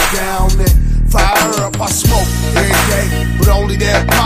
down and fire up. I smoke every day, but only that